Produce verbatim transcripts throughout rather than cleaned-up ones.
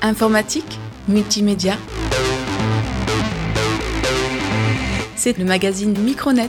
Informatique, multimédia. C'est le magazine Micronet.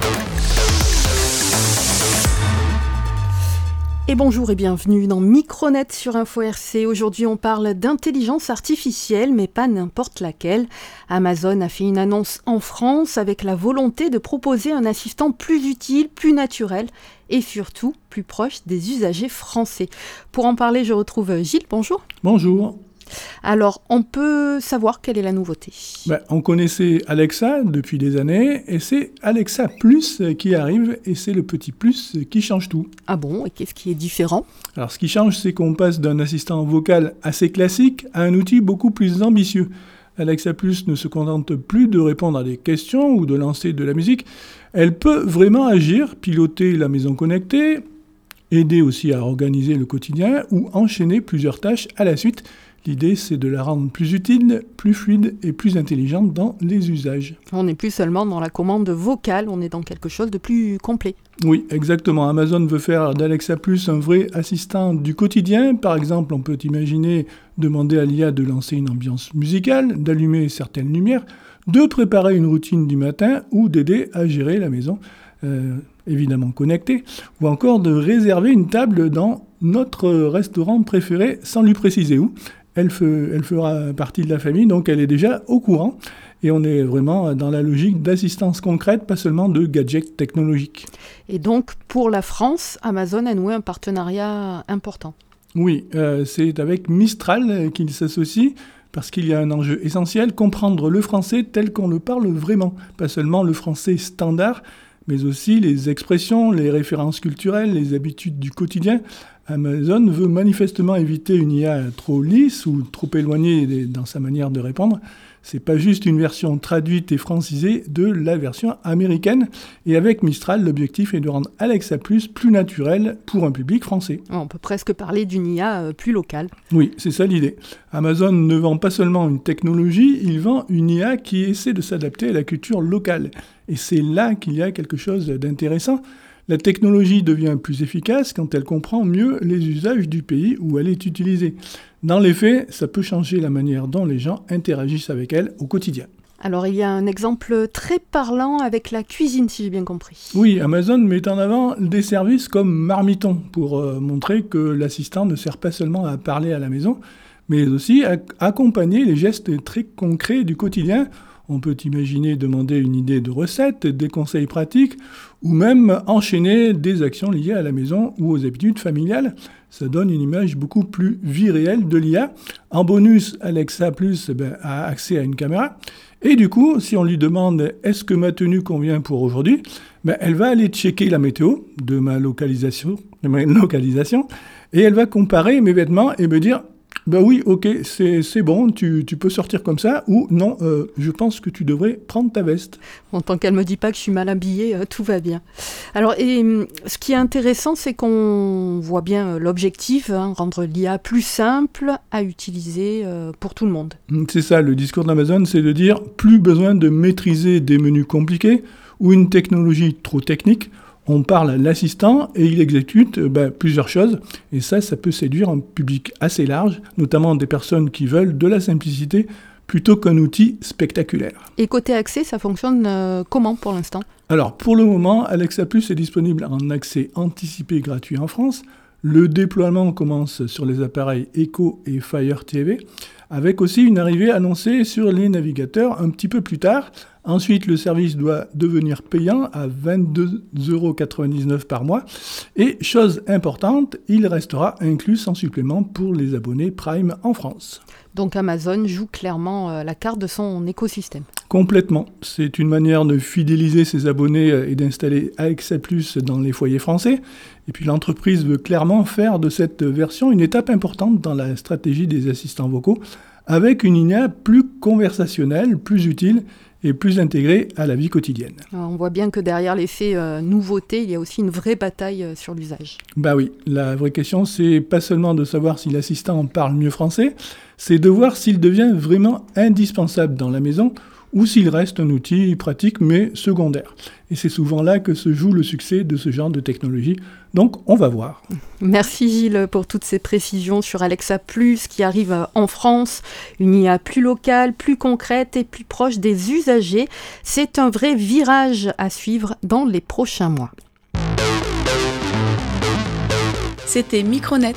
Et bonjour et bienvenue dans Micronet sur Info R C. Aujourd'hui, on parle d'intelligence artificielle, mais pas n'importe laquelle. Amazon a fait une annonce en France avec la volonté de proposer un assistant plus utile, plus naturel et surtout plus proche des usagers français. Pour en parler, je retrouve Gilles. Bonjour. Bonjour. Alors, on peut savoir quelle est la nouveauté ? Ben, on connaissait Alexa depuis des années et c'est Alexa Plus qui arrive et c'est le petit plus qui change tout. Ah bon ? Et qu'est-ce qui est différent ? Alors, ce qui change, c'est qu'on passe d'un assistant vocal assez classique à un outil beaucoup plus ambitieux. Alexa Plus ne se contente plus de répondre à des questions ou de lancer de la musique. Elle peut vraiment agir, piloter la maison connectée, aider aussi à organiser le quotidien ou enchaîner plusieurs tâches à la suite. L'idée, c'est de la rendre plus utile, plus fluide et plus intelligente dans les usages. On n'est plus seulement dans la commande vocale, on est dans quelque chose de plus complet. Oui, exactement. Amazon veut faire d'Alexa Plus un vrai assistant du quotidien. Par exemple, on peut imaginer demander à l'I A de lancer une ambiance musicale, d'allumer certaines lumières, de préparer une routine du matin ou d'aider à gérer la maison, euh, évidemment connectée, ou encore de réserver une table dans notre restaurant préféré sans lui préciser où. Elle, fe, elle fera partie de la famille, donc elle est déjà au courant. Et on est vraiment dans la logique d'assistance concrète, pas seulement de gadgets technologiques. Et donc, pour la France, Amazon a noué un partenariat important. Oui, euh, c'est avec Mistral qu'il s'associe, parce qu'il y a un enjeu essentiel, comprendre le français tel qu'on le parle vraiment. Pas seulement le français standard, mais aussi les expressions, les références culturelles, les habitudes du quotidien. Amazon veut manifestement éviter une I A trop lisse ou trop éloignée dans sa manière de répondre. C'est pas juste une version traduite et francisée de la version américaine. Et avec Mistral, l'objectif est de rendre Alexa Plus plus naturel pour un public français. On peut presque parler d'une I A plus locale. Oui, c'est ça l'idée. Amazon ne vend pas seulement une technologie, il vend une I A qui essaie de s'adapter à la culture locale. Et c'est là qu'il y a quelque chose d'intéressant. La technologie devient plus efficace quand elle comprend mieux les usages du pays où elle est utilisée. Dans les faits, ça peut changer la manière dont les gens interagissent avec elle au quotidien. Alors, il y a un exemple très parlant avec la cuisine, si j'ai bien compris. Oui, Amazon met en avant des services comme Marmiton pour euh, montrer que l'assistant ne sert pas seulement à parler à la maison, mais aussi à accompagner les gestes très concrets du quotidien. On peut imaginer demander une idée de recette, des conseils pratiques, ou même enchaîner des actions liées à la maison ou aux habitudes familiales. Ça donne une image beaucoup plus vie réelle de l'I A. En bonus, Alexa Plus ben, a accès à une caméra. Et du coup, si on lui demande « Est-ce que ma tenue convient pour aujourd'hui ?», ben, elle va aller checker la météo de ma localisation, de ma localisation et elle va comparer mes vêtements et me dire « Ben oui, ok, c'est, c'est bon, tu, tu peux sortir comme ça, ou non, euh, je pense que tu devrais prendre ta veste. » En tant qu'elle ne me dit pas que je suis mal habillée, euh, tout va bien. Alors, et ce qui est intéressant, c'est qu'on voit bien l'objectif, hein, rendre l'I A plus simple à utiliser euh, pour tout le monde. C'est ça, le discours d'Amazon, c'est de dire plus besoin de maîtriser des menus compliqués ou une technologie trop technique. On parle à l'assistant et il exécute ben, plusieurs choses. Et ça, ça peut séduire un public assez large, notamment des personnes qui veulent de la simplicité plutôt qu'un outil spectaculaire. Et côté accès, ça fonctionne euh, comment pour l'instant ? Alors, pour le moment, Alexa Plus est disponible en accès anticipé gratuit en France. Le déploiement commence sur les appareils Echo et Fire T V, avec aussi une arrivée annoncée sur les navigateurs un petit peu plus tard. Ensuite, le service doit devenir payant à vingt-deux euros quatre-vingt-dix-neuf par mois. Et chose importante, il restera inclus sans supplément pour les abonnés Prime en France. Donc Amazon joue clairement euh, la carte de son écosystème. Complètement. C'est une manière de fidéliser ses abonnés et d'installer Alexa Plus dans les foyers français. Et puis l'entreprise veut clairement faire de cette version une étape importante dans la stratégie des assistants vocaux, avec une I A plus conversationnelle, plus utile et plus intégrée à la vie quotidienne. Alors, on voit bien que derrière l'effet euh, nouveauté, il y a aussi une vraie bataille euh, sur l'usage. Bah oui, la vraie question, c'est pas seulement de savoir si l'assistant parle mieux français, c'est de voir s'il devient vraiment indispensable dans la maison ou s'il reste un outil pratique mais secondaire. Et c'est souvent là que se joue le succès de ce genre de technologie. Donc, on va voir. Merci Gilles pour toutes ces précisions sur Alexa Plus qui arrive en France. Une I A plus locale, plus concrète et plus proche des usagers. C'est un vrai virage à suivre dans les prochains mois. C'était Micronet,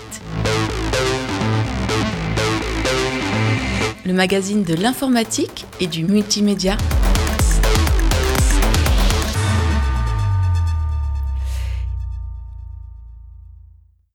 le magazine de l'informatique et du multimédia.